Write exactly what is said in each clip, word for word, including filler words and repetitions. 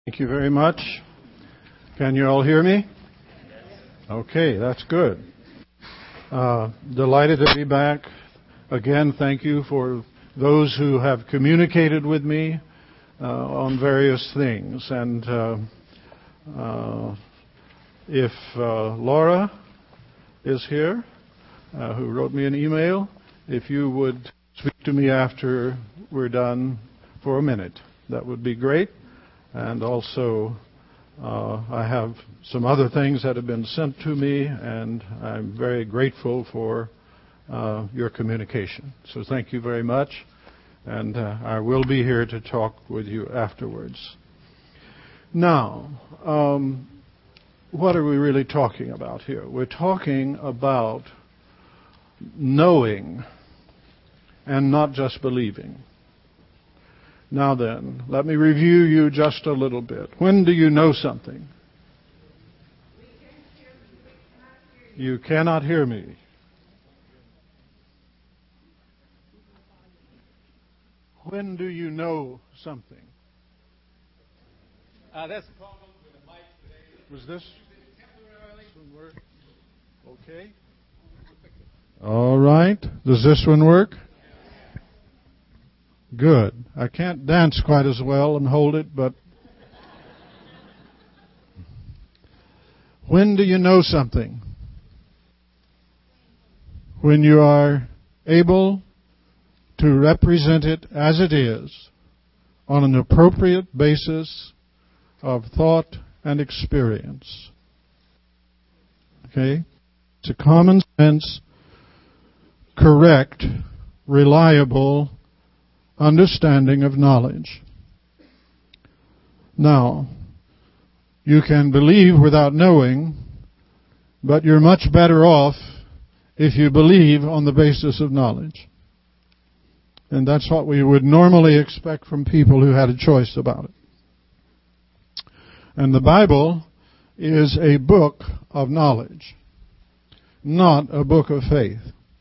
Thank you very much. Can you all hear me? Okay, that's good. Uh, delighted to be back. Again, thank you for those who have communicated with me uh, on various things. And uh, uh, if uh, Laura is here, uh, who wrote me an email, if you would speak to me after we're done for a minute, that would be great. And also, uh, I have some other things that have been sent to me, and I'm very grateful for uh, your communication. So thank you very much, and uh, I will be here to talk with you afterwards. Now, um, what are we really talking about here? We're talking about knowing and not just believing. Now then, let me review you just a little bit. When do you know something? You cannot hear me. When do you know something? Uh, that's the problem with the mic today. Was this? This one work? Okay. All right. Does this one work? Good. I can't dance quite as well and hold it, but when do you know something? When you are able to represent it as it is on an appropriate basis of thought and experience. Okay? It's a common sense, correct, reliable understanding of knowledge. Now, you can believe without knowing, but you're much better off if you believe on the basis of knowledge. And that's what we would normally expect from people who had a choice about it. And the Bible is a book of knowledge, not a book of faith.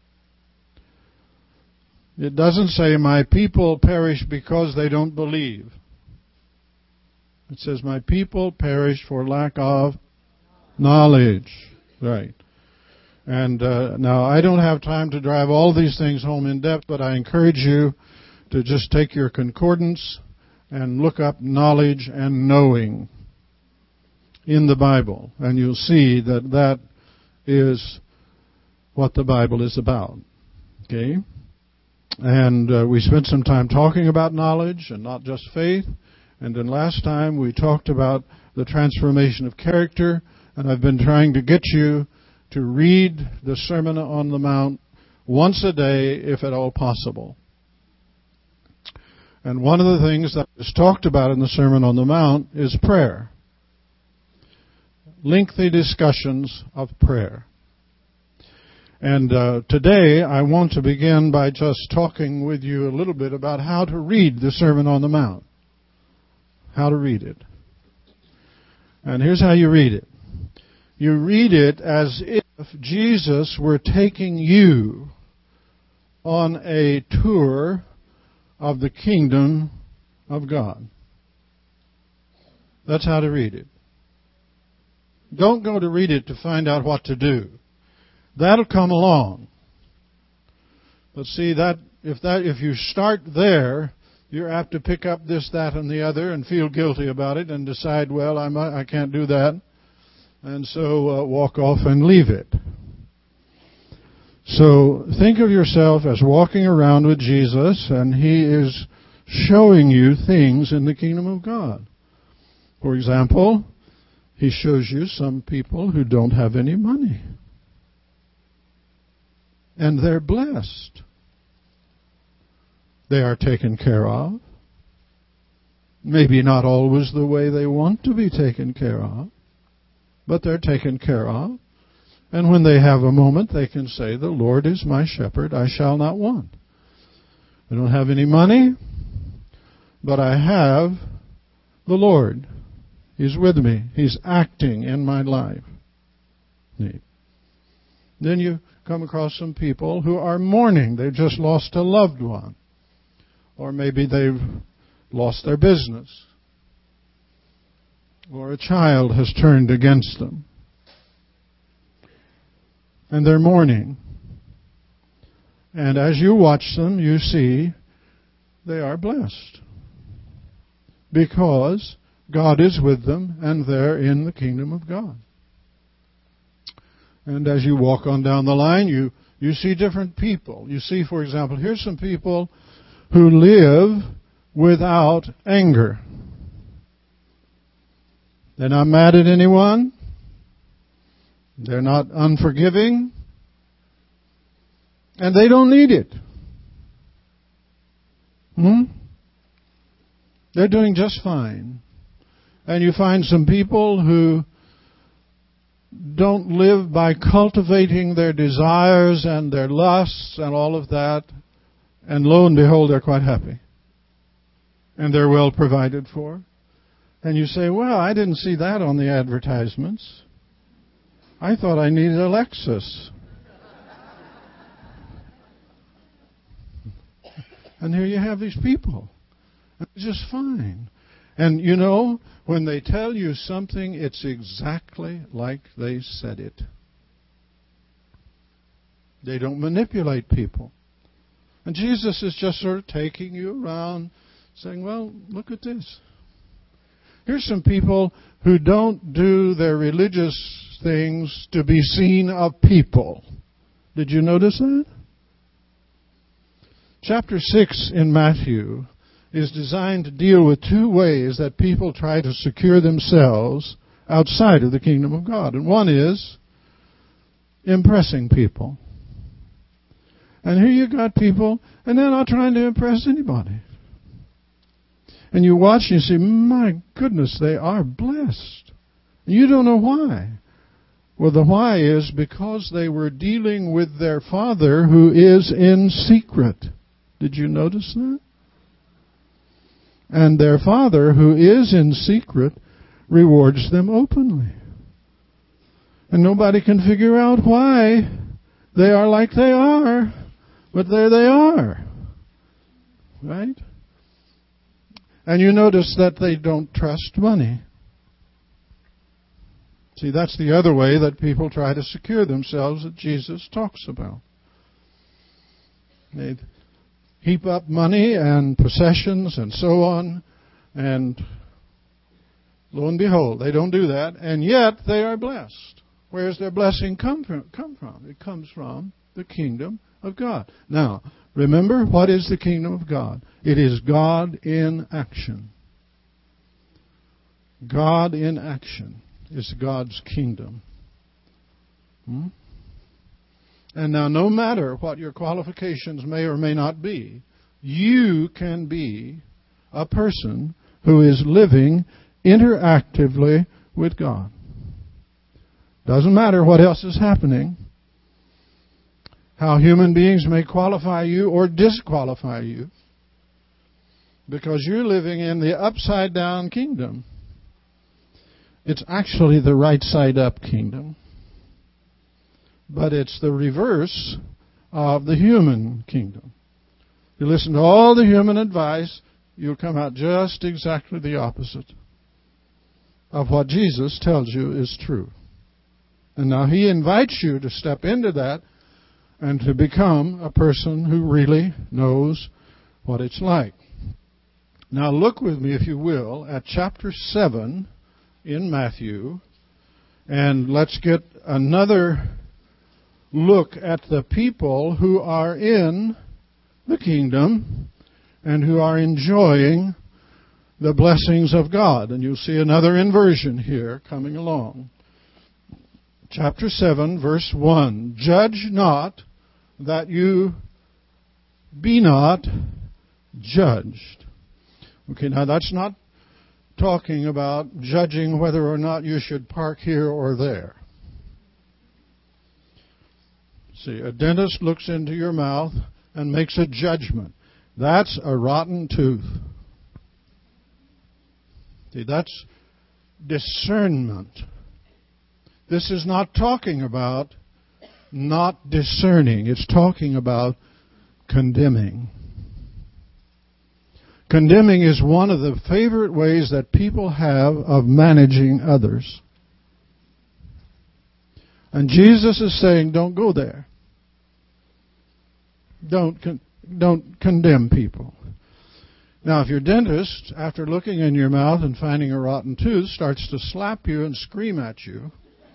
It doesn't say, my people perish because they don't believe. It says, my people perish for lack of knowledge. Right. And uh, now, I don't have time to drive all these things home in depth, but I encourage you to just take your concordance and look up knowledge and knowing in the Bible. And you'll see that that is what the Bible is about. Okay? And uh, we spent some time talking about knowledge and not just faith. And then last time we talked about the transformation of character. And I've been trying to get you to read the Sermon on the Mount once a day, if at all possible. And one of the things that is talked about in the Sermon on the Mount is prayer. Lengthy discussions of prayer. And uh, today I want to begin by just talking with you a little bit about how to read the Sermon on the Mount. How to read it. And here's how you read it. You read it as if Jesus were taking you on a tour of the kingdom of God. That's how to read it. Don't go to read it to find out what to do. That'll come along. But see, that if that if you start there, you're apt to pick up this, that, and the other and feel guilty about it and decide, well, I'm, I can't do that. And so uh, walk off and leave it. So think of yourself as walking around with Jesus, and He is showing you things in the kingdom of God. For example, He shows you some people who don't have any money. And they're blessed. They are taken care of. Maybe not always the way they want to be taken care of, but they're taken care of. And when they have a moment, they can say, the Lord is my shepherd, I shall not want. I don't have any money, but I have the Lord. He's with me. He's acting in my life. Then you come across some people who are mourning. They've just lost a loved one. Or maybe they've lost their business. or a child has turned against them. And they're mourning. And as you watch them, you see they are blessed. Because God is with them and they're in the kingdom of God. And as you walk on down the line, you, you see different people. You see, for example, here's some people who live without anger. They're not mad at anyone. They're not unforgiving. And they don't need it. Hmm? They're doing just fine. And you find some people who don't live by cultivating their desires and their lusts and all of that. And lo and behold, they're quite happy. And they're well provided for. And you say, well, I didn't see that on the advertisements. I thought I needed a Lexus. And here you have these people. It's just fine. And you know, when they tell you something, it's exactly like they said it. They don't manipulate people. And Jesus is just sort of taking you around saying, well, look at this. Here's some people who don't do their religious things to be seen of people. Did you notice that? Chapter six in Matthew is designed to deal with two ways that people try to secure themselves outside of the kingdom of God. And one is impressing people. And here you got people, and they're not trying to impress anybody. And you watch and you see, my goodness, they are blessed. And you don't know why. Well, the why is because they were dealing with their Father who is in secret. Did you notice that? And their Father who is in secret rewards them openly. And nobody can figure out why they are like they are, but there they are. Right? And you notice that they don't trust money. See, that's the other way that people try to secure themselves that Jesus talks about. They heap up money and possessions and so on, and lo and behold, they don't do that, and yet they are blessed. Where does their blessing come from? Come from? It comes from the kingdom of God. Now, remember, what is the kingdom of God? It is God in action. God in action is God's kingdom. Hmm? And now, no matter what your qualifications may or may not be, you can be a person who is living interactively with God. Doesn't matter what else is happening, how human beings may qualify you or disqualify you, because you're living in the upside-down kingdom. It's actually the right-side-up kingdom. But it's the reverse of the human kingdom. You listen to all the human advice, you'll come out just exactly the opposite of what Jesus tells you is true. And now He invites you to step into that and to become a person who really knows what it's like. Now look with me, if you will, at chapter seven in Matthew, and let's get another look at the people who are in the kingdom and who are enjoying the blessings of God. And you'll see another inversion here coming along. Chapter seven, verse one. Judge not that you be not judged. Okay, now that's not talking about judging whether or not you should park here or there. See, a dentist looks into your mouth and makes a judgment. That's a rotten tooth. See, that's discernment. This is not talking about not discerning. It's talking about condemning. Condemning is one of the favorite ways that people have of managing others. And Jesus is saying, don't go there. Don't con- don't condemn people. Now, if your dentist, after looking in your mouth and finding a rotten tooth, starts to slap you and scream at you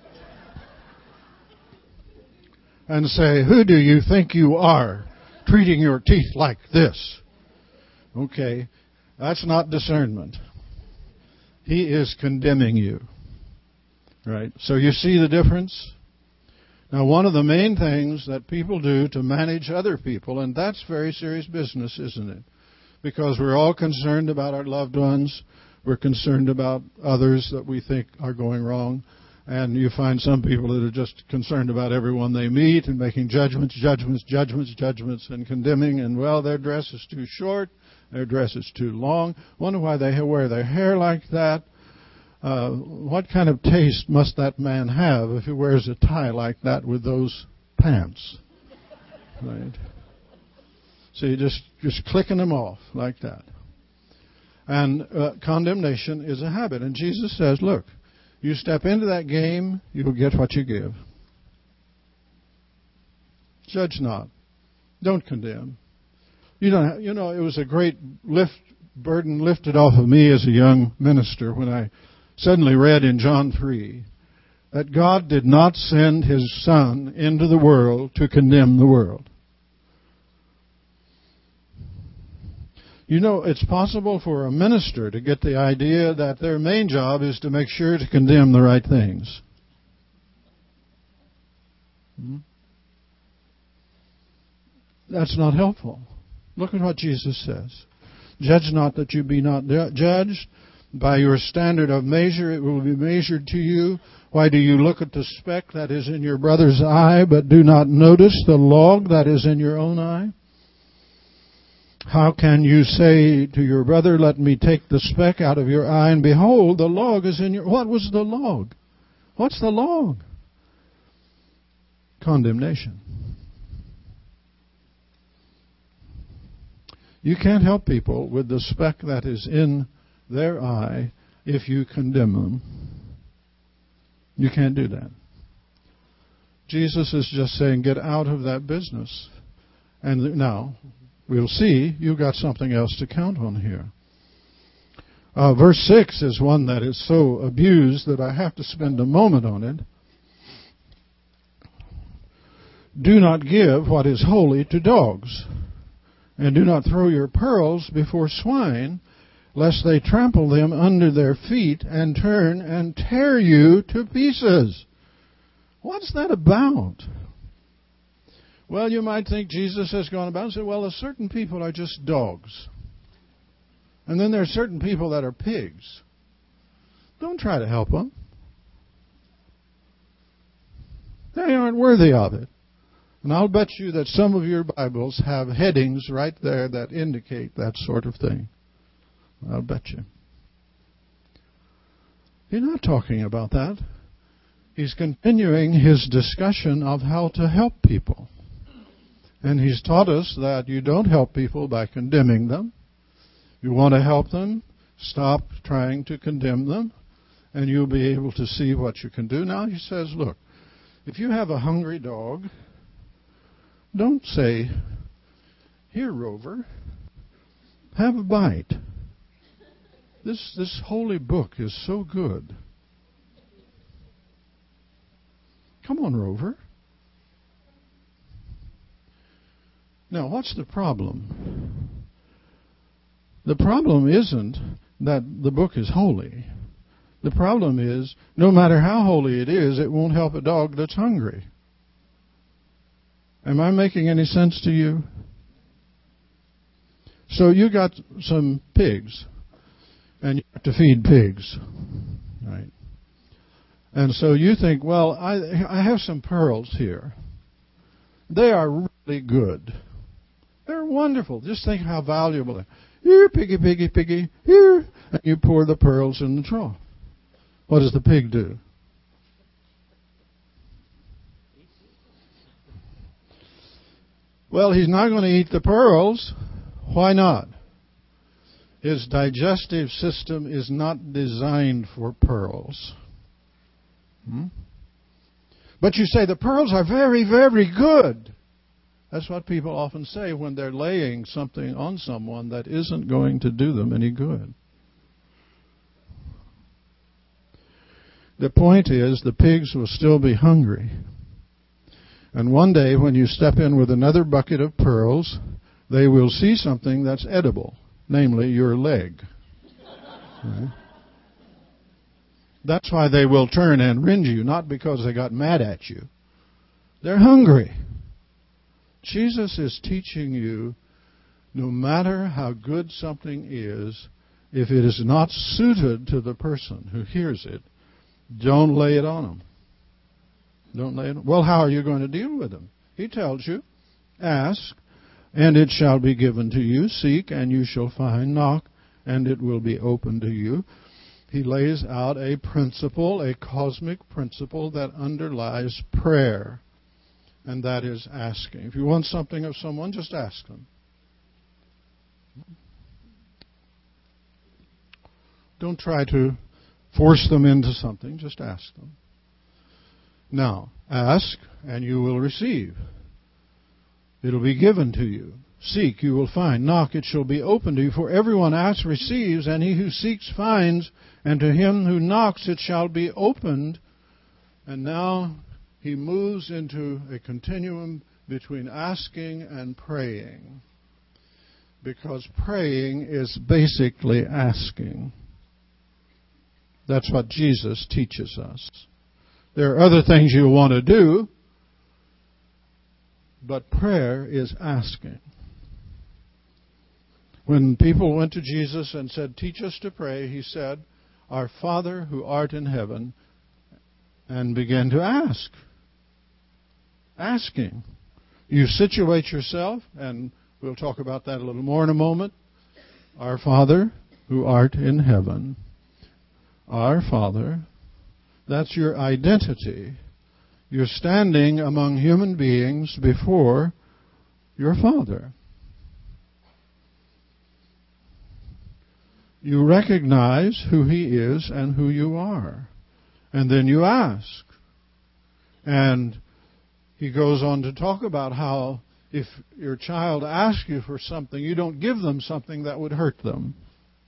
and say, who do you think you are, treating your teeth like this? Okay, that's not discernment. He is condemning you. Right? So you see the difference? Now, one of the main things that people do to manage other people, and that's very serious business, isn't it? Because we're all concerned about our loved ones. We're concerned about others that we think are going wrong. And you find some people that are just concerned about everyone they meet and making judgments, judgments, judgments, judgments, and condemning. And, well, their dress is too short. Their dress is too long. Wonder why they wear their hair like that. Uh, what kind of taste must that man have if he wears a tie like that with those pants? Right? So you just, just clicking them off like that. And uh, condemnation is a habit. And Jesus says, look, you step into that game, you'll get what you give. Judge not. Don't condemn. You don't have, you know, it was a great lift, burden lifted off of me as a young minister when I suddenly read in John three that God did not send His Son into the world to condemn the world. You know, it's possible for a minister to get the idea that their main job is to make sure to condemn the right things. Hmm? That's not helpful. Look at what Jesus says. Judge not that you be not judged. By your standard of measure it will be measured to you. Why do you look at the speck that is in your brother's eye, but do not notice the log that is in your own eye? How can you say to your brother, let me take the speck out of your eye, and behold, the log is in your... What was the log? What's the log? Condemnation. You can't help people with the speck that is in their eye if you condemn them. You can't do that. Jesus is just saying, get out of that business. And now, we'll see, you've got something else to count on here. Uh, verse six is one that is so abused that I have to spend a moment on it. Do not give what is holy to dogs, and do not throw your pearls before swine, lest they trample them under their feet and turn and tear you to pieces. What's that about? Well, you might think Jesus has gone about and said, well, certain people are just dogs. And then there are certain people that are pigs. Don't try to help them. They aren't worthy of it. And I'll bet you that some of your Bibles have headings right there that indicate that sort of thing. I'll bet you. He's not talking about that. He's continuing his discussion of how to help people. And he's taught us that you don't help people by condemning them. You want to help them, stop trying to condemn them, and you'll be able to see what you can do. Now he says, look, if you have a hungry dog, don't say, here, Rover, have a bite. This, this holy book is so good. Come on, Rover. Now, what's the problem? The problem isn't that the book is holy. The problem is, no matter how holy it is, it won't help a dog that's hungry. Am I making any sense to you? So you got some pigs, and you have to feed pigs, right? And so you think, well, I I have some pearls here. They are really good. They're wonderful. Just think how valuable they are. Here, piggy, piggy, piggy, here. And you pour the pearls in the trough. What does the pig do? Well, he's not going to eat the pearls. Why not? His digestive system is not designed for pearls. Hmm? But you say the pearls are very, very good. That's what people often say when they're laying something on someone that isn't going to do them any good. The point is, the pigs will still be hungry. And one day, when you step in with another bucket of pearls, they will see something that's edible, namely your leg. Right? That's why they will turn and rend you, not because they got mad at you. They're hungry. Jesus is teaching you, no matter how good something is, if it is not suited to the person who hears it, don't lay it on them. Don't lay it on. Well, how are you going to deal with them? He tells you, ask, and it shall be given to you. Seek, and you shall find. Knock, and it will be opened to you. He lays out a principle, a cosmic principle that underlies prayer, and that is asking. If you want something of someone, just ask them. Don't try to force them into something, just ask them. Now, ask, and you will receive. It'll be given to you. Seek, you will find. Knock, it shall be opened to you. For everyone asks receives, and he who seeks finds, and to him who knocks it shall be opened. And now he moves into a continuum between asking and praying. Because praying is basically asking. That's what Jesus teaches us. There are other things you want to do, but prayer is asking. When people went to Jesus and said, teach us to pray, he said, our Father who art in heaven, and began to ask. Asking. You situate yourself, and we'll talk about that a little more in a moment. Our Father who art in heaven. Our Father. That's your identity. You're standing among human beings before your Father. You recognize who He is and who you are. And then you ask. And he goes on to talk about how if your child asks you for something, you don't give them something that would hurt them.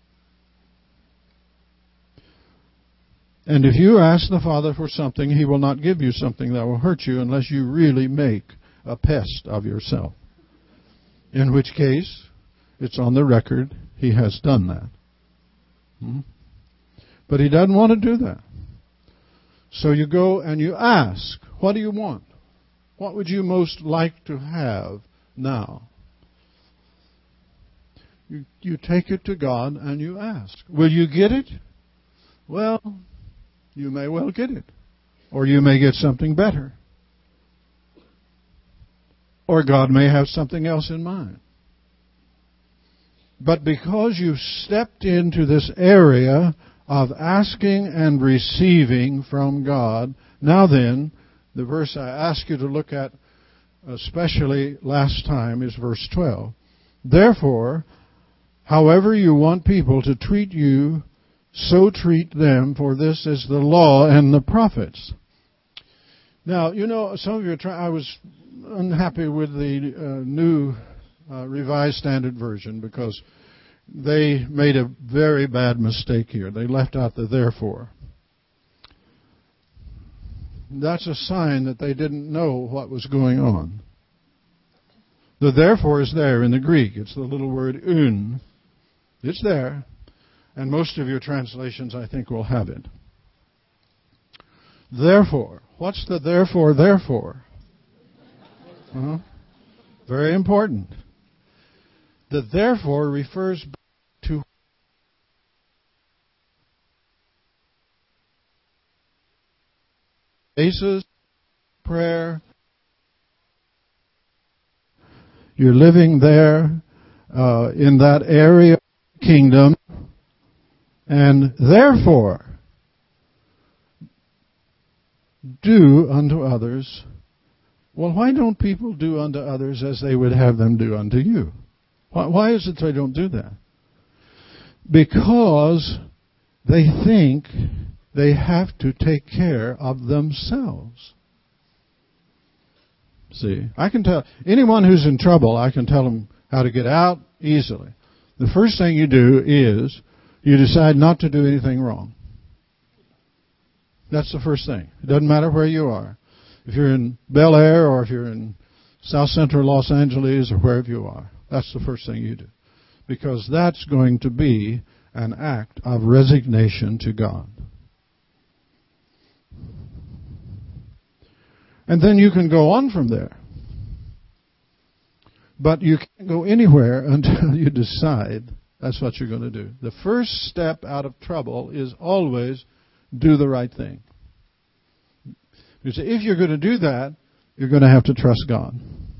And if you ask the Father for something, He will not give you something that will hurt you unless you really make a pest of yourself. In which case, it's on the record, He has done that. Hmm? But He doesn't want to do that. So you go and you ask, what do you want? What would you most like to have now? You, you take it to God and you ask. Will you get it? Well, you may well get it. Or you may get something better. Or God may have something else in mind. But because you've stepped into this area of asking and receiving from God, now then, the verse I asked you to look at, especially last time, is verse twelve. Therefore, however you want people to treat you, so treat them, for this is the law and the prophets. Now, you know, some of you are trying, I was unhappy with the uh, new uh, Revised Standard Version because they made a very bad mistake here. They left out the therefore. That's a sign that they didn't know what was going on. The therefore is there in the Greek. It's the little word un. It's there. And most of your translations, I think, will have it. Therefore. What's the therefore, therefore? Uh-huh. Very important. The therefore refers to basis, prayer. You're living there uh, in that area of the kingdom. And therefore, do unto others. Well, why don't people do unto others as they would have them do unto you? Why, why is it they don't do that? because they think they have to take care of themselves. See, I can tell anyone who's in trouble, I can tell them how to get out easily. The first thing you do is you decide not to do anything wrong. That's the first thing. It doesn't matter where you are. If you're in Bel Air or if you're in South Central Los Angeles or wherever you are, that's the first thing you do. Because that's going to be an act of resignation to God. And then you can go on from there. But you can't go anywhere until you decide that's what you're going to do. The first step out of trouble is always do the right thing. You say, if you're going to do that, you're going to have to trust God.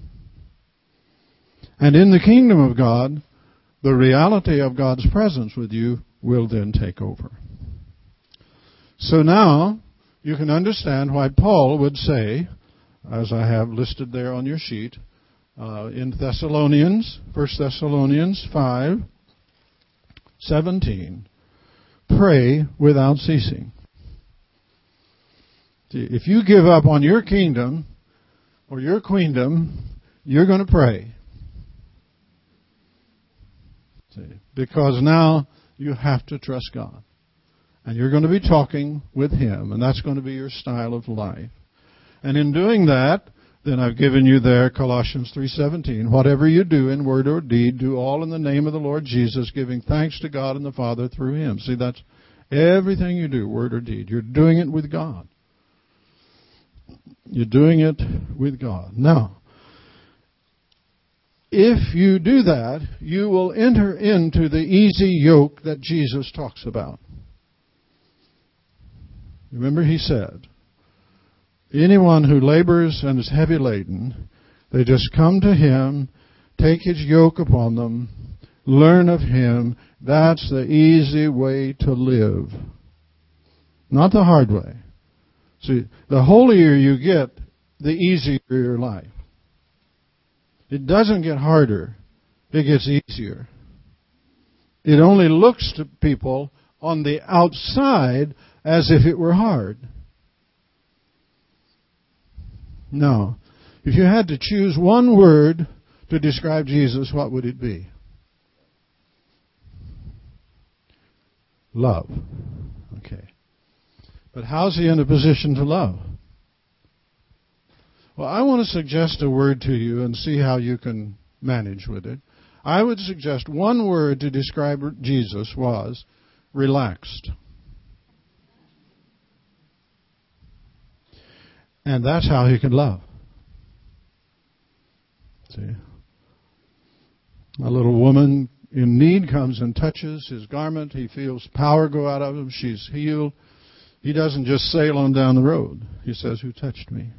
And in the kingdom of God, the reality of God's presence with you will then take over. So now, you can understand why Paul would say, as I have listed there on your sheet, uh, in Thessalonians, First Thessalonians five seventeen, pray without ceasing. See, if you give up on your kingdom or your queendom, you're going to pray. See, because now you have to trust God. And you're going to be talking with Him, and that's going to be your style of life. And in doing that, then I've given you there Colossians three seventeen. Whatever you do in word or deed, do all in the name of the Lord Jesus, giving thanks to God and the Father through Him. See, that's everything you do, word or deed. You're doing it with God. You're doing it with God. Now, if you do that, you will enter into the easy yoke that Jesus talks about. Remember, He said, anyone who labors and is heavy laden, they just come to Him, take His yoke upon them, learn of Him. That's the easy way to live. Not the hard way. See, the holier you get, the easier your life. It doesn't get harder. It gets easier. It only looks to people on the outside as if it were hard. No. If you had to choose one word to describe Jesus, what would it be? Love. Okay. But how's He in a position to love? Well, I want to suggest a word to you and see how you can manage with it. I would suggest one word to describe Jesus was relaxed. And that's how He can love. See? A little woman in need comes and touches His garment. He feels power go out of him. She's healed. He doesn't just sail on down the road. He says, who touched me?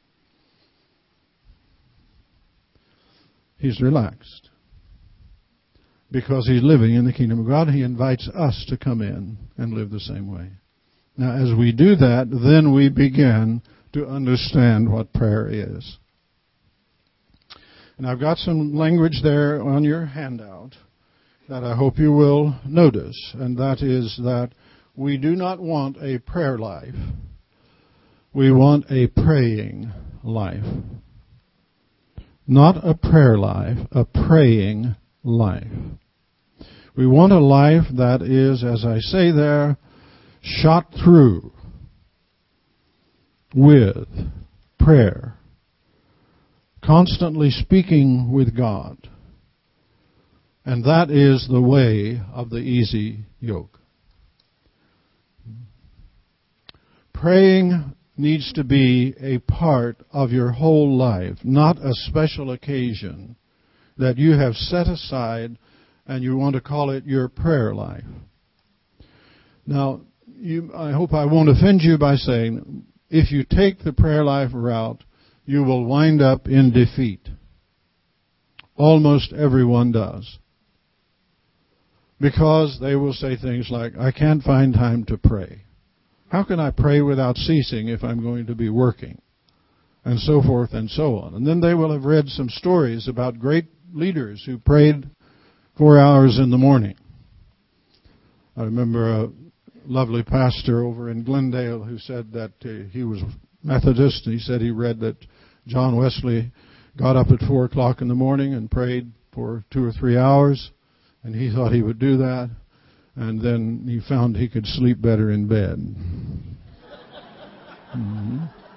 He's relaxed. Because He's living in the kingdom of God, He invites us to come in and live the same way. Now, as we do that, then we begin to understand what prayer is. And I've got some language there on your handout that I hope you will notice, and that is that we do not want a prayer life. We want a praying life. Not a prayer life, a praying life. We want a life that is, as I say there, shot through with prayer, constantly speaking with God. And that is the way of the easy yoke. Praying needs to be a part of your whole life, not a special occasion that you have set aside and you want to call it your prayer life. Now, you, I hope I won't offend you by saying, if you take the prayer life route, you will wind up in defeat. Almost everyone does. Because they will say things like, I can't find time to pray. How can I pray without ceasing if I'm going to be working? And so forth and so on. And then they will have read some stories about great leaders who prayed four hours in the morning. I remember a lovely pastor over in Glendale who said that uh, he was Methodist, and he said he read that John Wesley got up at four o'clock in the morning and prayed for two or three hours, and he thought he would do that, and then he found he could sleep better in bed. Mm-hmm.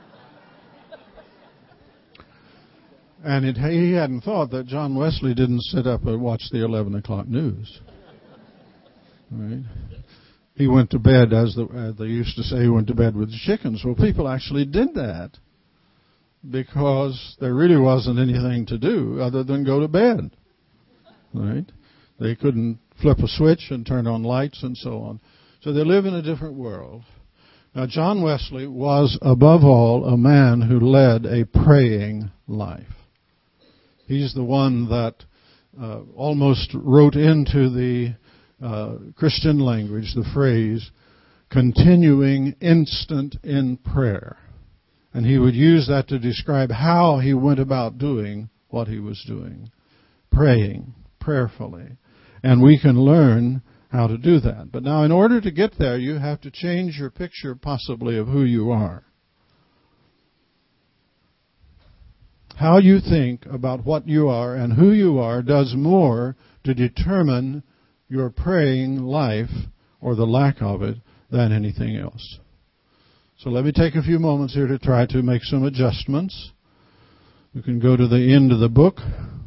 And it, he hadn't thought that John Wesley didn't sit up and watch the eleven o'clock news. Right? He went to bed, as, the, as they used to say, he went to bed with the chickens. Well, people actually did that because there really wasn't anything to do other than go to bed. Right? They couldn't flip a switch and turn on lights and so on. So they live in a different world. Now, John Wesley was, above all, a man who led a praying life. He's the one that uh, almost wrote into the uh, Christian language the phrase, continuing instant in prayer. And he would use that to describe how he went about doing what he was doing. Praying, prayerfully. And we can learn how to do that. But now in order to get there, you have to change your picture possibly of who you are. How you think about what you are and who you are does more to determine your praying life or the lack of it than anything else. So let me take a few moments here to try to make some adjustments. You can go to the end of the book.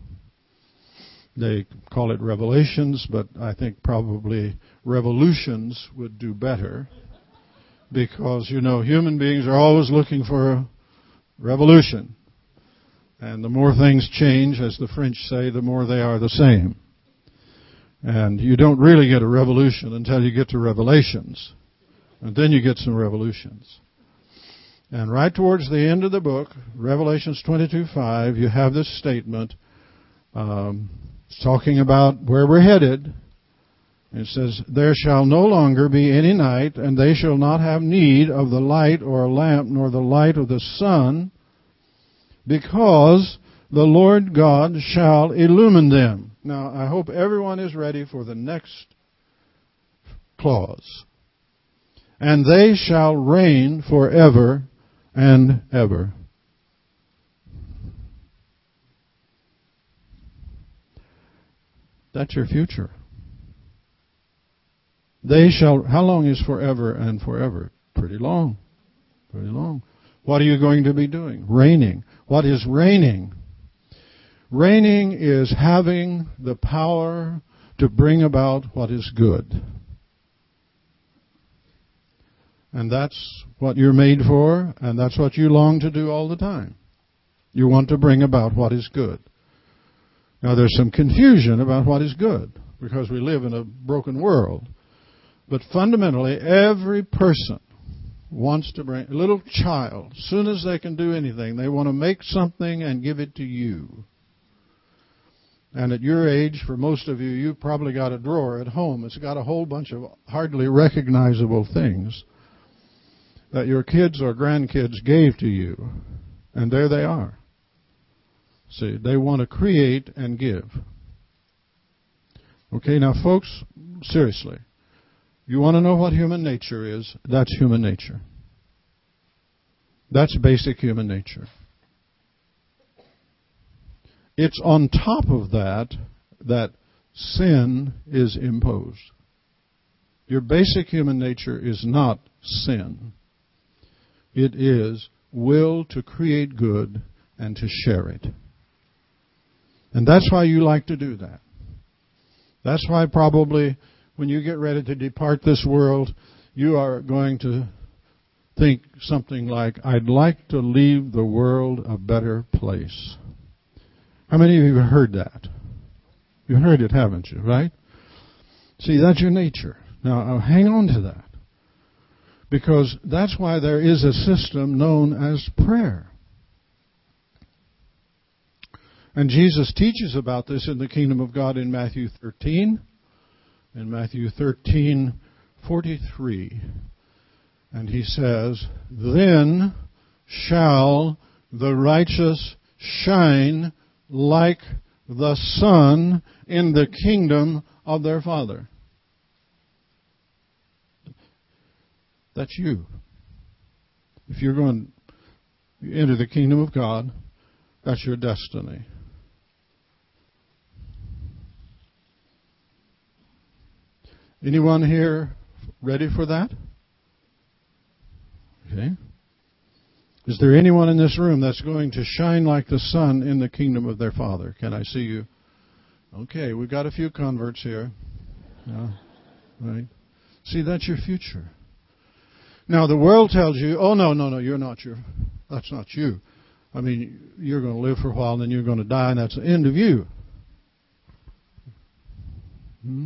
They call it Revelations, but I think probably Revolutions would do better because, you know, human beings are always looking for a revolution. And the more things change, as the French say, the more they are the same. And you don't really get a revolution until you get to Revelations. And then you get some revolutions. And right towards the end of the book, Revelations twenty-two five, you have this statement. Um, it's talking about where we're headed. It says, there shall no longer be any night, and they shall not have need of the light or a lamp, nor the light of the sun, because the Lord God shall illumine them. Now, I hope everyone is ready for the next clause. And they shall reign forever and ever. That's your future. They shall, how long is forever and forever? Pretty long. Pretty long. What are you going to be doing? Reigning. What is reigning? Reigning is having the power to bring about what is good. And that's what you're made for, and that's what you long to do all the time. You want to bring about what is good. Now, there's some confusion about what is good, because we live in a broken world. But fundamentally, every person wants to bring, a little child, as soon as they can do anything, they want to make something and give it to you. And at your age, for most of you, you've probably got a drawer at home. It's got a whole bunch of hardly recognizable things that your kids or grandkids gave to you. And there they are. See, they want to create and give. Okay, now folks, seriously. You want to know what human nature is? That's human nature. That's basic human nature. It's on top of that that sin is imposed. Your basic human nature is not sin. It is will to create good and to share it. And that's why you like to do that. That's why probably when you get ready to depart this world, you are going to think something like, I'd like to leave the world a better place. How many of you have heard that? You've heard it, haven't you, right? See, that's your nature. Now, hang on to that. Because that's why there is a system known as prayer. And Jesus teaches about this in the kingdom of God in Matthew thirteen. In Matthew thirteen forty-three. And he says, then shall the righteous shine like the sun in the kingdom of their Father. That's you. If you're going to enter the kingdom of God, that's your destiny. Anyone here ready for that? Okay. Is there anyone in this room that's going to shine like the sun in the kingdom of their Father? Can I see you? Okay, we've got a few converts here. Yeah, right. See, that's your future. Now, the world tells you, oh, no, no, no, you're not your, that's not you. I mean, you're going to live for a while and then you're going to die and that's the end of you. Hmm?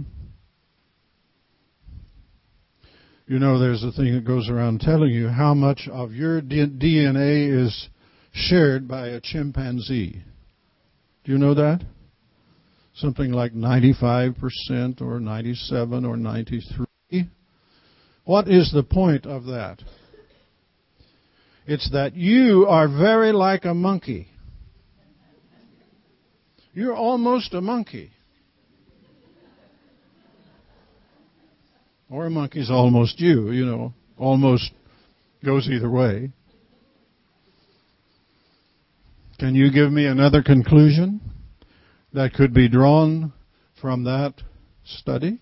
You know, there's a thing that goes around telling you how much of your D N A is shared by a chimpanzee. Do you know that? Something like ninety-five percent or ninety-seven or ninety-three. What is the point of that? It's that you are very like a monkey. You're almost a monkey. Or a monkey's almost you, you know. Almost goes either way. Can you give me another conclusion that could be drawn from that study?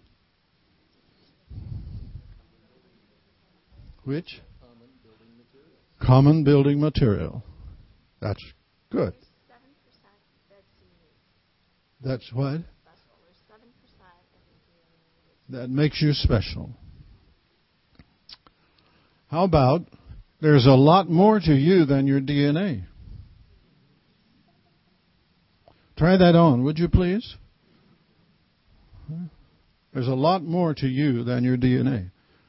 Which? Common building material. Common building material. That's good. seven percent Dead Sea. That's what? Special. There's seven percent of the D N A. That makes you special. How about there's a lot more to you than your D N A? Try that on, would you please? There's a lot more to you than your D N A.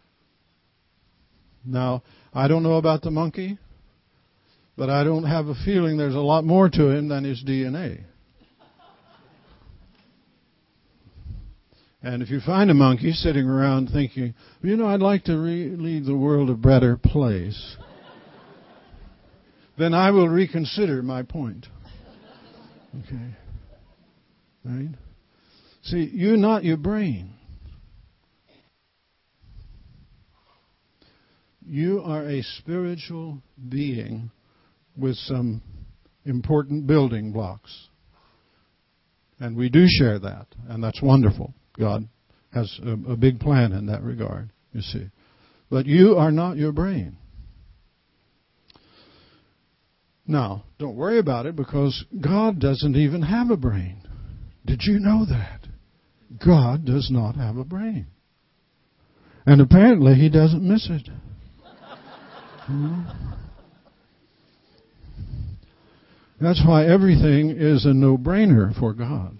Now, I don't know about the monkey, but I don't have a feeling there's a lot more to him than his D N A. And if you find a monkey sitting around thinking, you know, I'd like to re- leave the world a better place, then I will reconsider my point. Okay. Right? See, you're not your brain. You are a spiritual being with some important building blocks. And we do share that, and that's wonderful. God has a, a big plan in that regard, you see. But you are not your brain. Now, don't worry about it because God doesn't even have a brain. Did you know that? God does not have a brain. And apparently He doesn't miss it. Hmm? That's why everything is a no-brainer for God.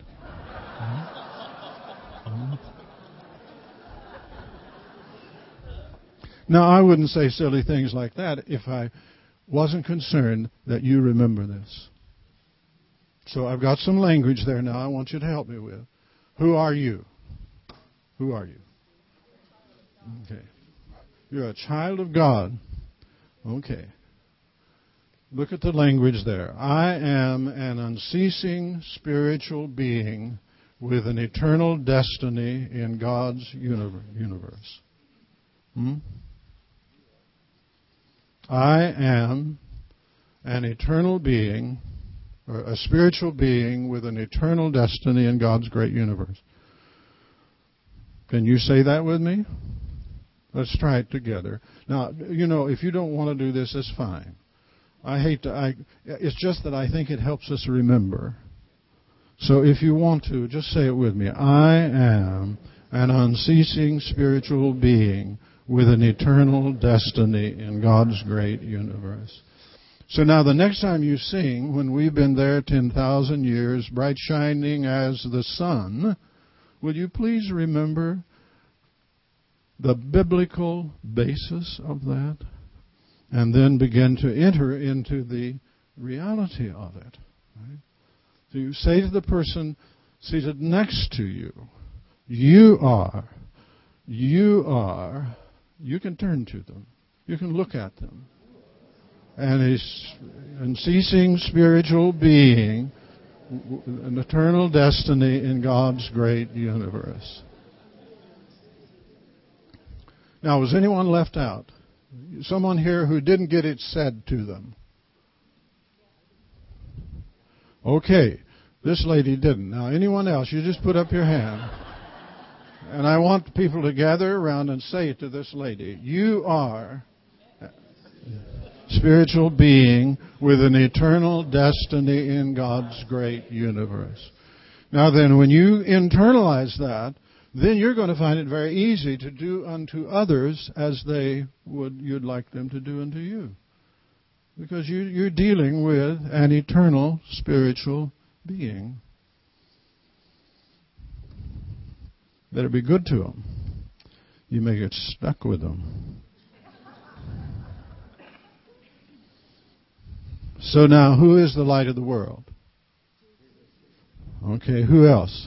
Now, I wouldn't say silly things like that if I wasn't concerned that you remember this. So I've got some language there now I want you to help me with. Who are you? Who are you? Okay. You're a child of God. Okay. Look at the language there. I am an unceasing spiritual being with an eternal destiny in God's universe. Hmm? I am an eternal being, or a spiritual being with an eternal destiny in God's great universe. Can you say that with me? Let's try it together. Now, you know, if you don't want to do this, it's fine. I hate to, I, it's just that I think it helps us remember. So if you want to, just say it with me. I am an unceasing spiritual being with an eternal destiny in God's great universe. So now the next time you sing, when we've been there ten thousand years, bright shining as the sun, will you please remember the biblical basis of that? And then begin to enter into the reality of it. Right? So you say to the person seated next to you, you are, you are, you can turn to them. You can look at them. And a unceasing spiritual being, an eternal destiny in God's great universe. Now, was anyone left out? Someone here who didn't get it said to them. Okay, this lady didn't. Now, anyone else, you just put up your hand. And I want people to gather around and say to this lady, you are a spiritual being with an eternal destiny in God's great universe. Now then, when you internalize that, then you're going to find it very easy to do unto others as they would you'd like them to do unto you. Because you, you're dealing with an eternal spiritual being. Better be good to them. You may get stuck with them. So now, who is the light of the world? Okay, who else?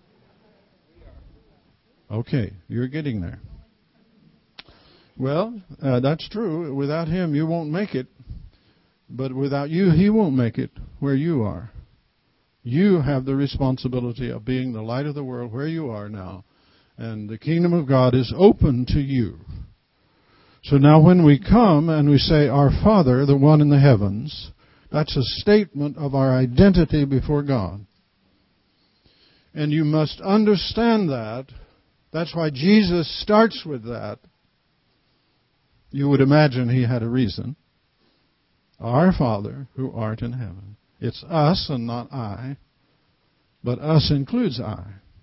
Okay, you're getting there. Well, uh, that's true. Without Him, you won't make it. But without you, He won't make it where you are. You have the responsibility of being the light of the world where you are now. And the kingdom of God is open to you. So now when we come and we say, Our Father, the one in the heavens, that's a statement of our identity before God. And you must understand that. That's why Jesus starts with that. You would imagine He had a reason. Our Father, who art in heaven. It's us and not I. But us includes I.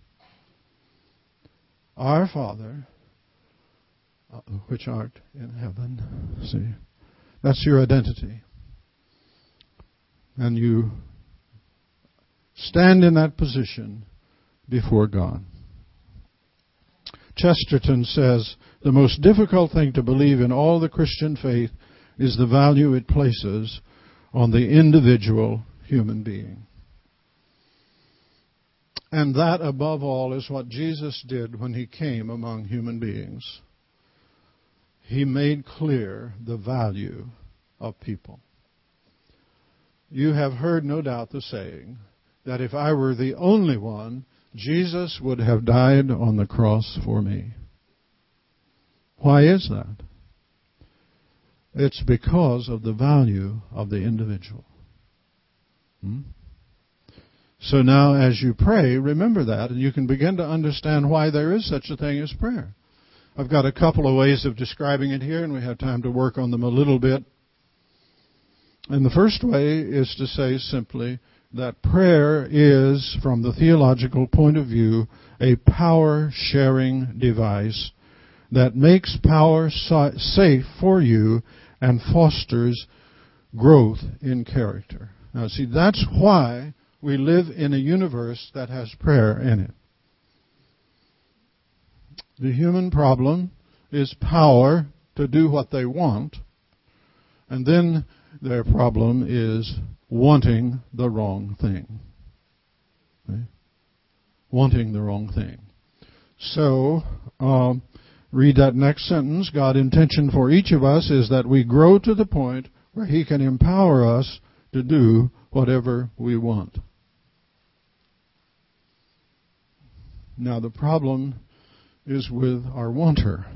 Our Father, which art in heaven. See? That's your identity. And you stand in that position before God. Chesterton says, the most difficult thing to believe in all the Christian faith is the value it places on the individual human being. And that, above all, is what Jesus did when He came among human beings. He made clear the value of people. You have heard, no doubt, the saying that if I were the only one, Jesus would have died on the cross for me. Why is that? It's because of the value of the individual. Hmm? So now as you pray, remember that, and you can begin to understand why there is such a thing as prayer. I've got a couple of ways of describing it here, and we have time to work on them a little bit. And the first way is to say simply that prayer is, from the theological point of view, a power-sharing device that makes power safe for you and fosters growth in character. Now, see, that's why we live in a universe that has prayer in it. The human problem is power to do what they want, and then their problem is wanting the wrong thing. Okay? Wanting the wrong thing. So, um, read that next sentence. God's intention for each of us is that we grow to the point where He can empower us to do whatever we want. Now, the problem is with our wanter.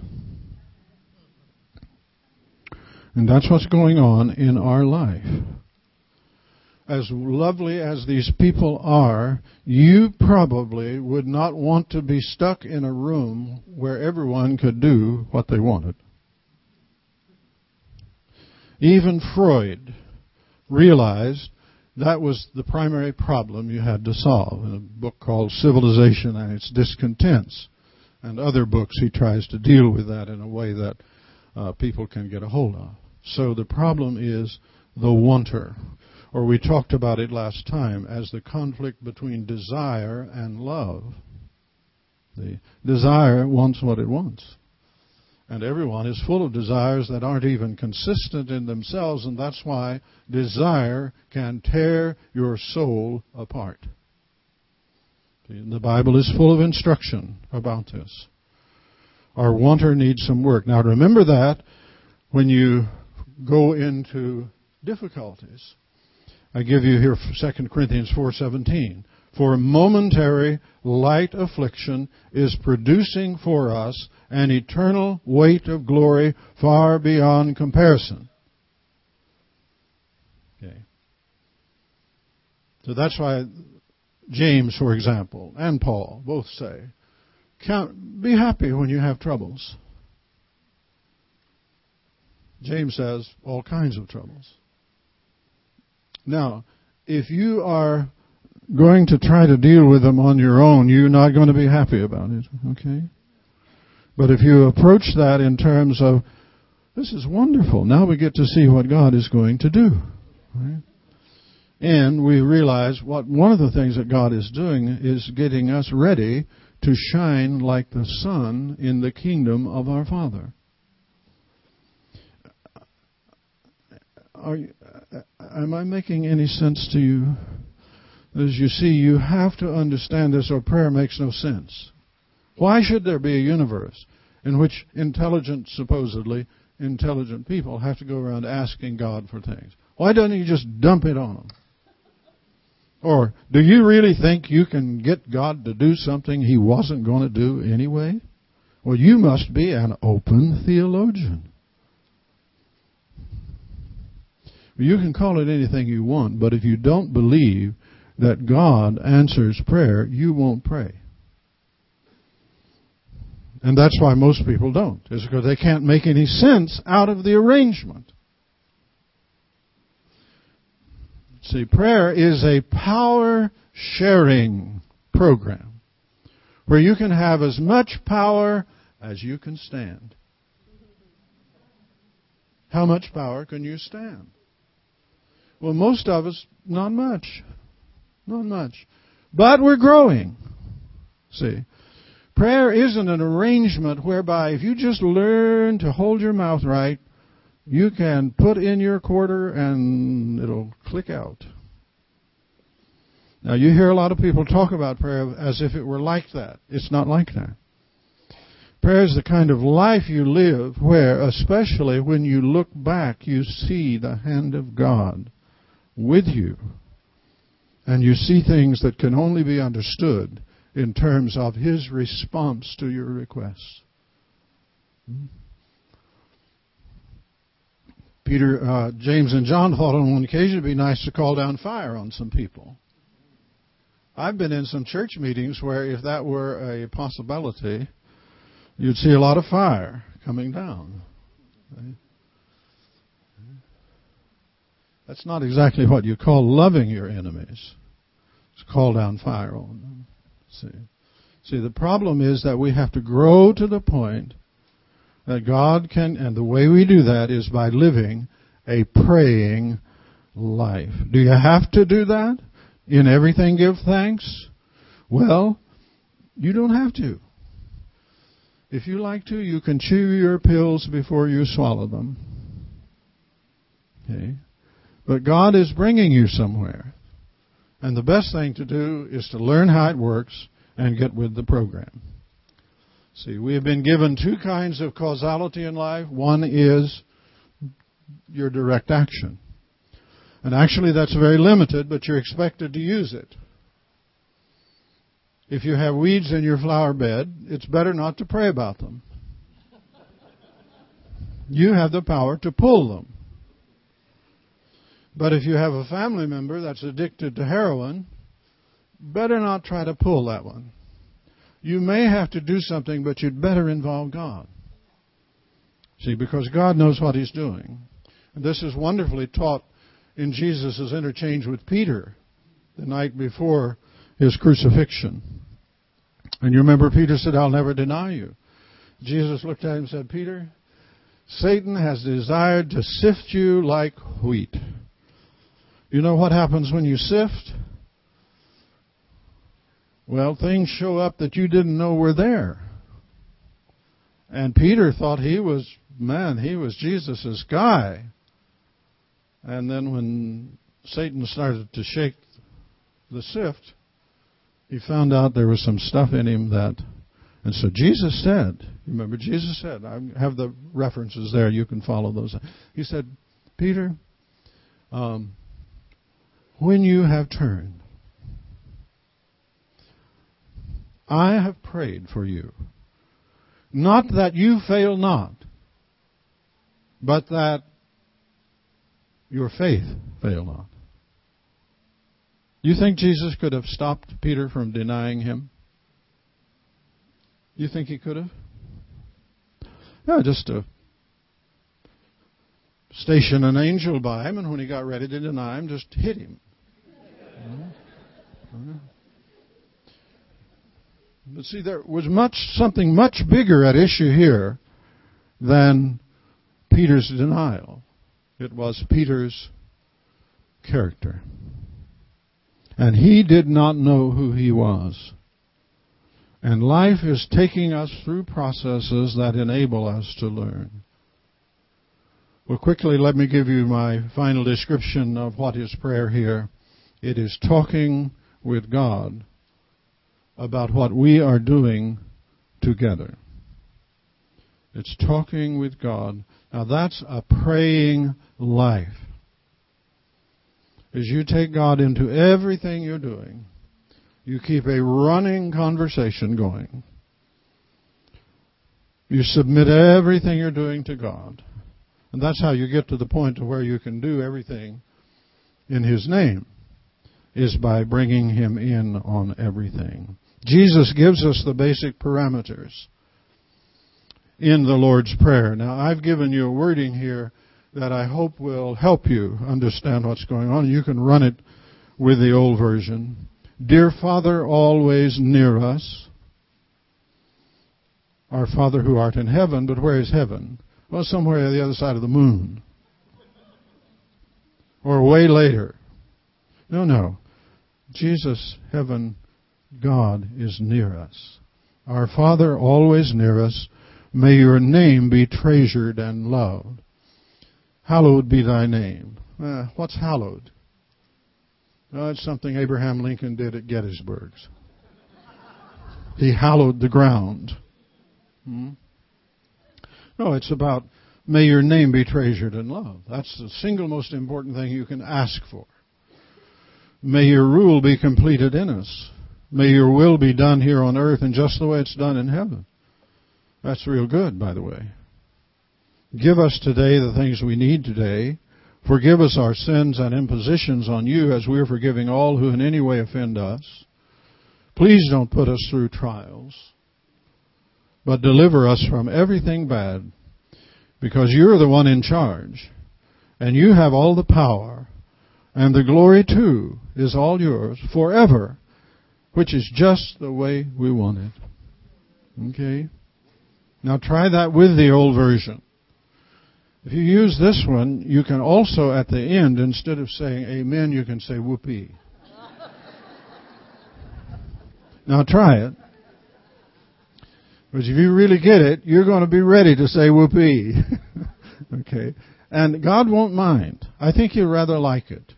And that's what's going on in our life. As lovely as these people are, you probably would not want to be stuck in a room where everyone could do what they wanted. Even Freud realized that was the primary problem you had to solve in a book called Civilization and Its Discontents. And other books he tries to deal with that in a way that uh, people can get a hold of. So the problem is the wanter. Or we talked about it last time as the conflict between desire and love. The desire wants what it wants. And everyone is full of desires that aren't even consistent in themselves, and that's why desire can tear your soul apart. The Bible is full of instruction about this. Our wanter needs some work. Now remember that when you go into difficulties. I give you here Second Corinthians four seventeen. for momentary light affliction is producing for us an eternal weight of glory far beyond comparison. Okay. So that's why James, for example, and Paul both say, count, be happy when you have troubles. James says all kinds of troubles. Now, if you are going to try to deal with them on your own, you're not going to be happy about it, okay? But if you approach that in terms of, this is wonderful, now we get to see what God is going to do, right? And we realize what one of the things that God is doing is getting us ready to shine like the sun in the kingdom of our Father. Are you, am I making any sense to you? As you see, you have to understand this or prayer makes no sense. Why should there be a universe in which intelligent, supposedly intelligent people have to go around asking God for things? Why doesn't He just dump it on them? Or do you really think you can get God to do something He wasn't going to do anyway? Well, you must be an open theologian. You can call it anything you want, but if you don't believe that God answers prayer, you won't pray. And that's why most people don't. It's because they can't make any sense out of the arrangement. See, prayer is a power-sharing program where you can have as much power as you can stand. How much power can you stand? Well, most of us, not much. Not much. But we're growing. See, prayer isn't an arrangement whereby if you just learn to hold your mouth right, you can put in your quarter and it'll click out. Now, you hear a lot of people talk about prayer as if it were like that. It's not like that. Prayer is the kind of life you live where, especially when you look back, you see the hand of God with you. And you see things that can only be understood in terms of His response to your requests. Peter, uh, James and John thought on one occasion it would be nice to call down fire on some people. I've been in some church meetings where if that were a possibility, you'd see a lot of fire coming down. Right? That's not exactly what you call loving your enemies. It's call down fire on them. See, see, the problem is that we have to grow to the point that God can, and the way we do that is by living a praying life. Do you have to do that? In everything give thanks? Well, you don't have to. If you like to, you can chew your pills before you swallow them. Okay? But God is bringing you somewhere. And the best thing to do is to learn how it works and get with the program. See, we have been given two kinds of causality in life. One is your direct action. And actually that's very limited, but you're expected to use it. If you have weeds in your flower bed, it's better not to pray about them. You have the power to pull them. But if you have a family member that's addicted to heroin, better not try to pull that one. You may have to do something, but you'd better involve God. See, because God knows what He's doing. And this is wonderfully taught in Jesus' interchange with Peter the night before His crucifixion. And you remember Peter said, I'll never deny you. Jesus looked at him and said, Peter, Satan has desired to sift you like wheat. You know what happens when you sift? Well, things show up that you didn't know were there. And Peter thought he was, man, he was Jesus' guy. And then when Satan started to shake the sift, he found out there was some stuff in him that, and so Jesus said, remember Jesus said, I have the references there, you can follow those. He said, Peter, um, when you have turned, I have prayed for you. Not that you fail not, but that your faith fail not. You think Jesus could have stopped Peter from denying him? You think he could have? Yeah, just to station an angel by him, and when he got ready to deny him, just hit him. Mm-hmm. But see, there was much something much bigger at issue here than Peter's denial. It was Peter's character. And he did not know who he was. And life is taking us through processes that enable us to learn. Well, quickly, let me give you my final description of what is prayer here. It is talking with God about what we are doing together. It's talking with God. Now, that's a praying life. As you take God into everything you're doing, you keep a running conversation going. You submit everything you're doing to God. And that's how you get to the point to where you can do everything in His name, is by bringing Him in on everything. Jesus gives us the basic parameters in the Lord's Prayer. Now, I've given you a wording here that I hope will help you understand what's going on. You can run it with the old version. Dear Father, always near us. Our Father who art in heaven, but where is heaven? Well, somewhere on the other side of the moon. Or way later. No, no. Jesus, heaven, God is near us. Our Father, always near us. May your name be treasured and loved. Hallowed be thy name. Uh, what's hallowed? Well, it's something Abraham Lincoln did at Gettysburg. He hallowed the ground. Hmm? No, it's about may your name be treasured and loved. That's the single most important thing you can ask for. May your rule be completed in us. May your will be done here on earth in just the way it's done in heaven. That's real good, by the way. Give us today the things we need today. Forgive us our sins and impositions on you as we are forgiving all who in any way offend us. Please don't put us through trials, but deliver us from everything bad, because you're the one in charge, and you have all the power, and the glory too is all yours forever, which is just the way we want it. Okay? Now try that with the old version. If you use this one, you can also at the end, instead of saying amen, you can say whoopee. Now try it. Because if you really get it, you're going to be ready to say whoopee. Okay? And God won't mind. I think He'll rather like it.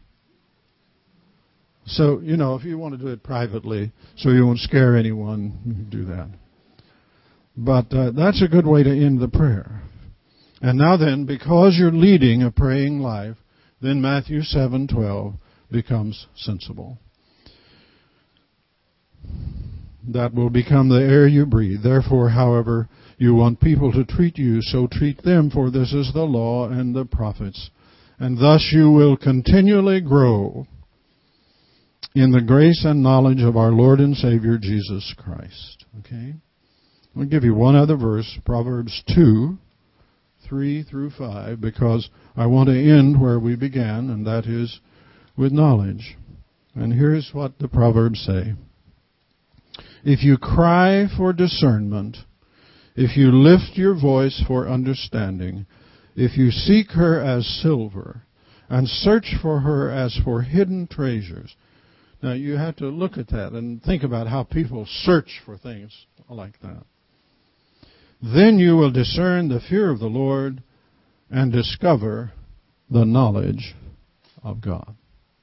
So, you know, if you want to do it privately so you won't scare anyone, you can do that. But uh, that's a good way to end the prayer. And now then, because you're leading a praying life, then Matthew seven twelve becomes sensible. That will become the air you breathe. Therefore, however you want people to treat you, so treat them, for this is the law and the prophets. And thus you will continually grow in the grace and knowledge of our Lord and Savior Jesus Christ. Okay? I'll give you one other verse, Proverbs two, three through five, because I want to end where we began, and that is with knowledge. And here's what the Proverbs say. If you cry for discernment, if you lift your voice for understanding, if you seek her as silver, and search for her as for hidden treasures. Now, you have to look at that and think about how people search for things like that. Then you will discern the fear of the Lord and discover the knowledge of God.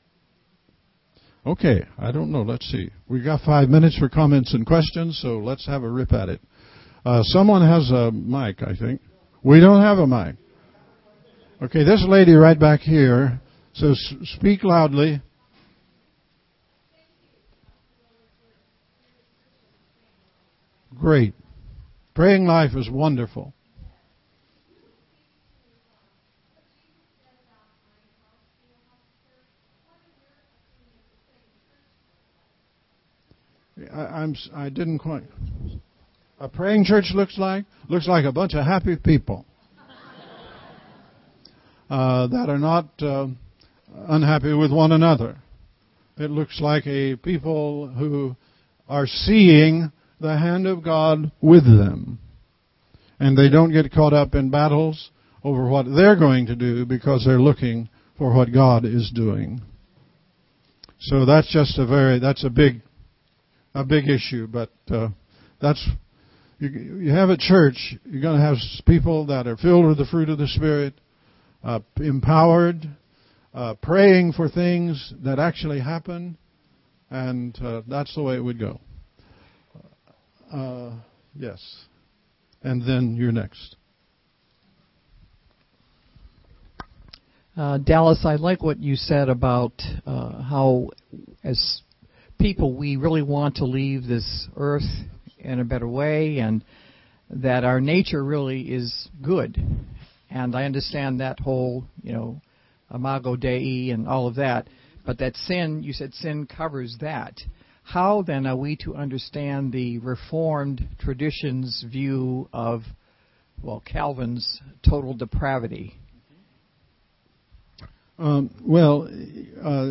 Okay, I don't know. Let's see. We've got five minutes for comments and questions, so let's have a rip at it. Uh, someone has a mic, I think. We don't have a mic. Okay, this lady right back here, so speak loudly. great. Praying life is wonderful. I, I'm, I didn't quite. A praying church looks like? Looks like a bunch of happy people uh, that are not uh, unhappy with one another. It looks like a people who are seeing the hand of God with them. And they don't get caught up in battles over what they're going to do because they're looking for what God is doing. So that's just a very, that's a big, a big issue. But uh, that's, you, you have a church, you're going to have people that are filled with the fruit of the Spirit, uh, empowered, uh, praying for things that actually happen, and uh, that's the way it would go. Uh, yes. And then you're next. Uh, Dallas, I like what you said about uh, how, as people, we really want to leave this earth in a better way, and that our nature really is good. And I understand that whole, you know, imago Dei and all of that. But that sin, you said sin covers that. How then are we to understand the Reformed tradition's view of, well, Calvin's total depravity? Um, well, uh,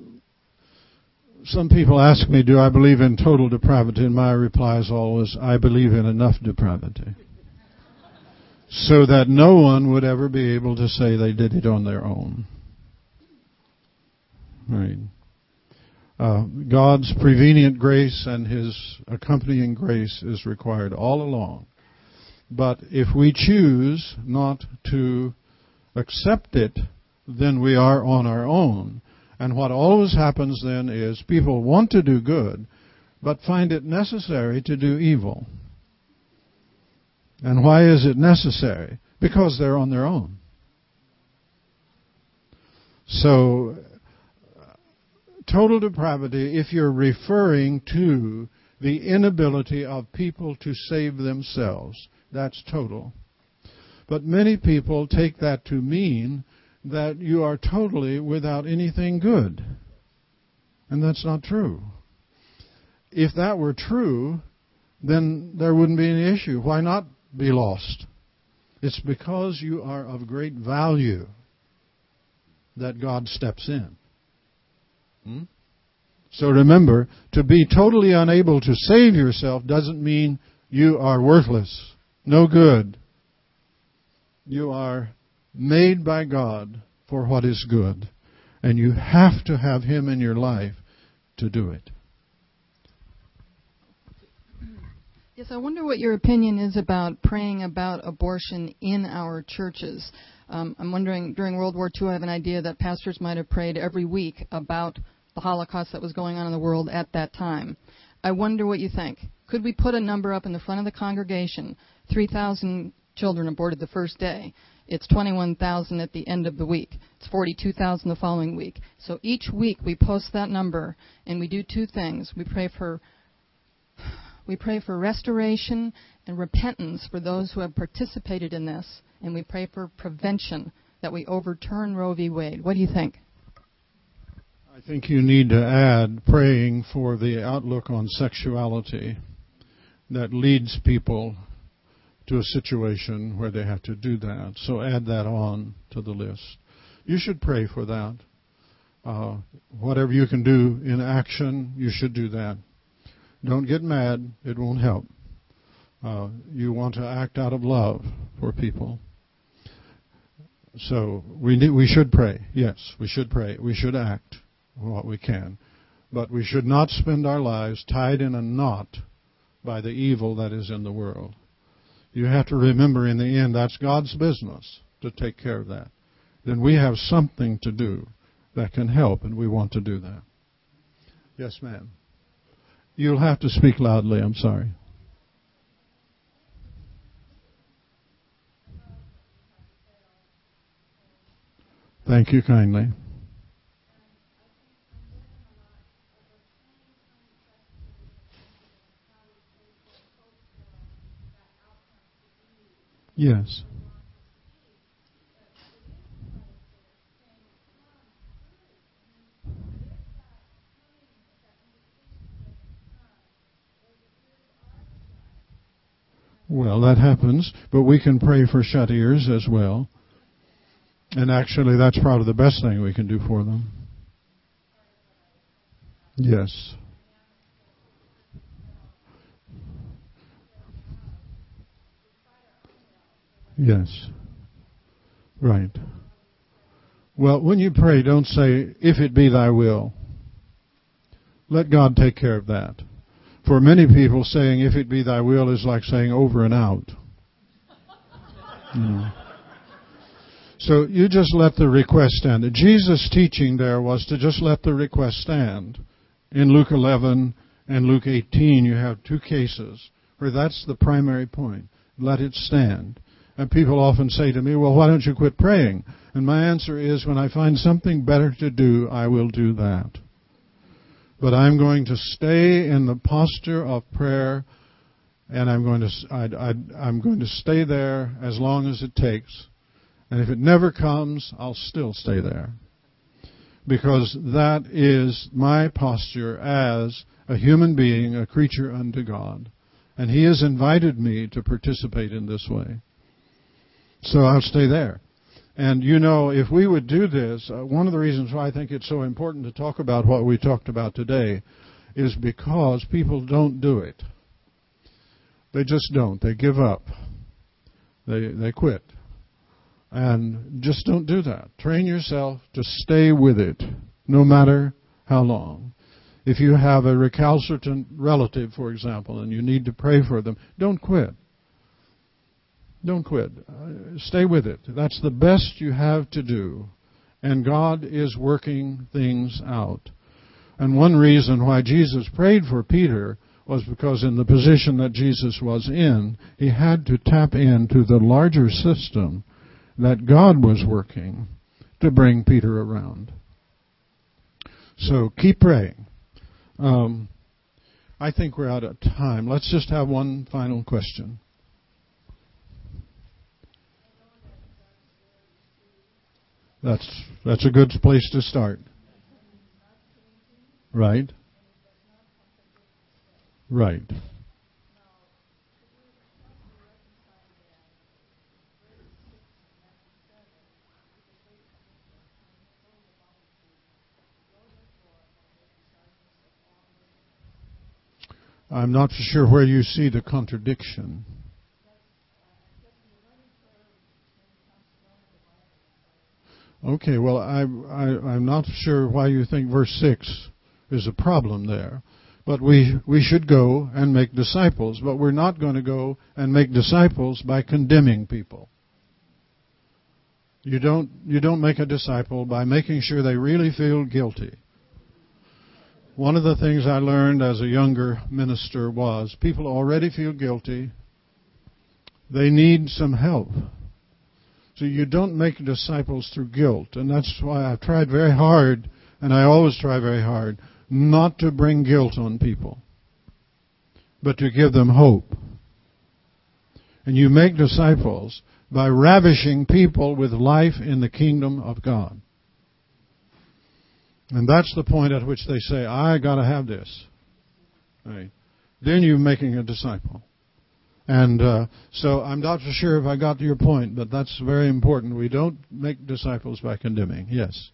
some people ask me, do I believe in total depravity? And my reply is always, I believe in enough depravity. So that no one would ever be able to say they did it on their own. Right. Uh, God's prevenient grace and His accompanying grace is required all along. But if we choose not to accept it, then we are on our own. And what always happens then is people want to do good, but find it necessary to do evil. And why is it necessary? Because they're on their own. So, total depravity, if you're referring to the inability of people to save themselves, that's total. But many people take that to mean that you are totally without anything good. And that's not true. If that were true, then there wouldn't be any issue. Why not be lost? It's because you are of great value that God steps in. Hmm? So remember, to be totally unable to save yourself doesn't mean you are worthless, no good. You are made by God for what is good, and you have to have Him in your life to do it. Yes, I wonder what your opinion is about praying about abortion in our churches. Um, I'm wondering, during World War Two, I have an idea that pastors might have prayed every week about the Holocaust that was going on in the world at that time. I wonder what you think. Could we put a number up in the front of the congregation? three thousand children aborted the first day. It's twenty-one thousand at the end of the week. It's forty-two thousand the following week. So each week we post that number, and we do two things. We pray for we pray for restoration and repentance for those who have participated in this, and we pray for prevention, that we overturn Roe v. Wade. What do you think? I think you need to add praying for the outlook on sexuality that leads people to a situation where they have to do that. So add that on to the list. You should pray for that. Uh, whatever you can do in action, you should do that. Don't get mad. It won't help. Uh, you want to act out of love for people. So we need, we should pray. Yes, we should pray. We should act what we can. But we should not spend our lives tied in a knot by the evil that is in the world. You have to remember, in the end, that's God's business to take care of that. Then we have something to do that can help, and we want to do that. Yes, ma'am. You'll have to speak loudly. I'm sorry. Thank you kindly. Yes. Well, that happens, but we can pray for shut ears as well. And actually, that's probably the best thing we can do for them. Yes. Yes. Right. Well, when you pray, don't say, if it be thy will. Let God take care of that. For many people, saying, if it be thy will, is like saying over and out. You know. So you just let the request stand. Jesus' teaching there was to just let the request stand. In Luke eleven and Luke eighteen, you have two cases where that's the primary point. Let it stand. And people often say to me, well, why don't you quit praying? And my answer is, when I find something better to do, I will do that. But I'm going to stay in the posture of prayer, and I'm going to I, I, I'm going to stay there as long as it takes. And if it never comes, I'll still stay there. Because that is my posture as a human being, a creature unto God. And He has invited me to participate in this way. So I'll stay there. And, you know, if we would do this, uh, one of the reasons why I think it's so important to talk about what we talked about today is because people don't do it. They just don't. They give up. They they quit. And just don't do that. Train yourself to stay with it, no matter how long. If you have a recalcitrant relative, for example, and you need to pray for them, don't quit. Don't quit. Uh, stay with it. That's the best you have to do. And God is working things out. And one reason why Jesus prayed for Peter was because in the position that Jesus was in, he had to tap into the larger system that God was working to bring Peter around. So keep praying. Um, I think we're out of time. Let's just have one final question. That's that's a good place to start. Right? Right. I'm not sure where you see the contradiction. Okay, well, I, I, I'm not sure why you think verse six is a problem there. But we we should go and make disciples. But we're not going to go and make disciples by condemning people. You don't you don't make a disciple by making sure they really feel guilty. One of the things I learned as a younger minister was people already feel guilty. They need some help. So you don't make disciples through guilt. And that's why I've tried very hard, and I always try very hard, not to bring guilt on people, but to give them hope. And you make disciples by ravishing people with life in the kingdom of God. And that's the point at which they say, I got to have this. Right. Then you're making a disciple. And uh, so I'm not so sure if I got to your point, but that's very important. We don't make disciples by condemning. Yes?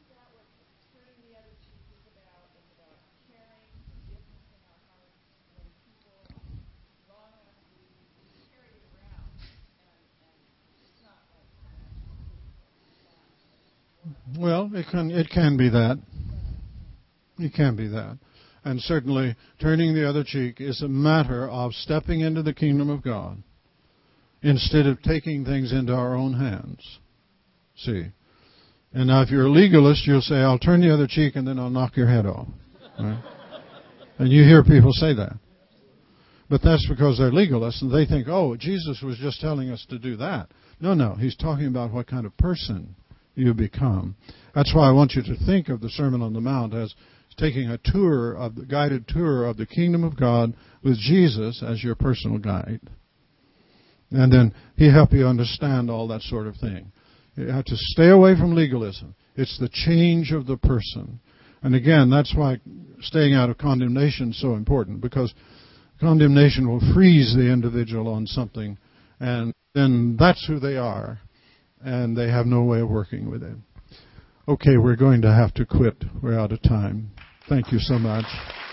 Well, it can it can be that. It can be that. And certainly, turning the other cheek is a matter of stepping into the kingdom of God instead of taking things into our own hands. See? And now if you're a legalist, you'll say, I'll turn the other cheek and then I'll knock your head off. Right? And you hear people say that. But that's because they're legalists and they think, oh, Jesus was just telling us to do that. No, no. He's talking about what kind of person you become. That's why I want you to think of the Sermon on the Mount as taking a tour of the guided tour of the kingdom of God with Jesus as your personal guide. And then he help you understand all that sort of thing. You have to stay away from legalism. It's the change of the person. And again, that's why staying out of condemnation is so important, because condemnation will freeze the individual on something, and then that's who they are, and they have no way of working with it. Okay, we're going to have to quit. We're out of time. Thank you so much.